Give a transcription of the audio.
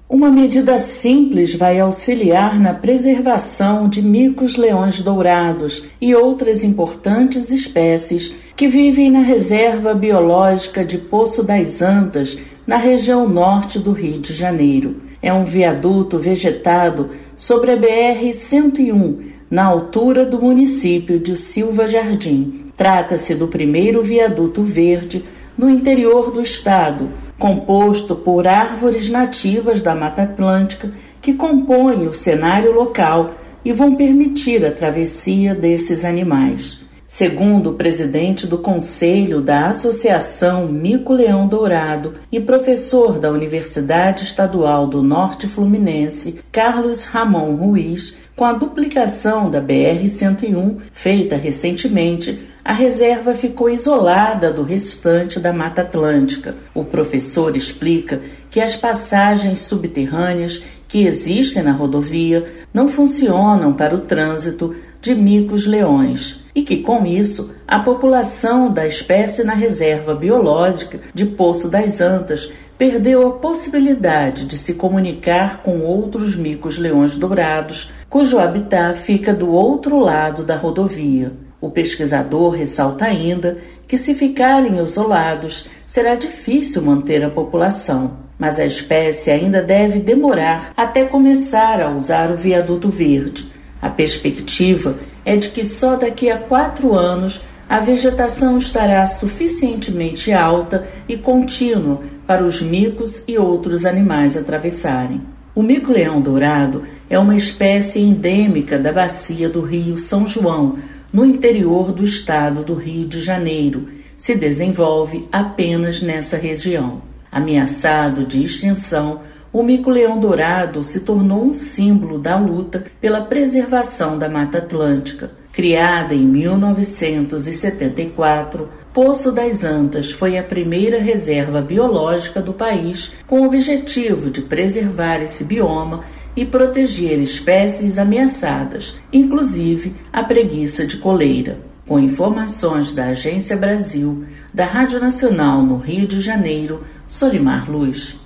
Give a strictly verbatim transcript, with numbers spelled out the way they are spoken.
Uma medida simples vai auxiliar na preservação de micos-leões dourados e outras importantes espécies que vivem na Reserva Biológica de Poço das Antas, na região norte do Rio de Janeiro. É um viaduto vegetado sobre a B R cento e um, na altura do município de Silva Jardim. Trata-se do primeiro viaduto verde no interior do estado, composto por árvores nativas da Mata Atlântica que compõem o cenário local e vão permitir a travessia desses animais. Segundo o presidente do Conselho da Associação Mico-Leão Dourado e professor da Universidade Estadual do Norte Fluminense, Carlos Ramon Ruiz, com a duplicação da B R cento e um, feita recentemente, a reserva ficou isolada do restante da Mata Atlântica. O professor explica que as passagens subterrâneas que existem na rodovia não funcionam para o trânsito de micos-leões e que, com isso, a população da espécie na reserva biológica de Poço das Antas perdeu a possibilidade de se comunicar com outros micos-leões dourados, cujo habitat fica do outro lado da rodovia. O pesquisador ressalta ainda que, se ficarem isolados, será difícil manter a população, mas a espécie ainda deve demorar até começar a usar o viaduto verde. A perspectiva é de que só daqui a quatro anos a vegetação estará suficientemente alta e contínua para os micos e outros animais atravessarem. O mico-leão dourado é uma espécie endêmica da bacia do Rio São João, no interior do estado do Rio de Janeiro. Se desenvolve apenas nessa região. Ameaçado de extinção, o mico-leão dourado se tornou um símbolo da luta pela preservação da Mata Atlântica. Criada em mil novecentos e setenta e quatro, Poço das Antas foi a primeira reserva biológica do país com o objetivo de preservar esse bioma e proteger espécies ameaçadas, inclusive a preguiça de coleira. Com informações da Agência Brasil, da Rádio Nacional no Rio de Janeiro, Solimar Luz.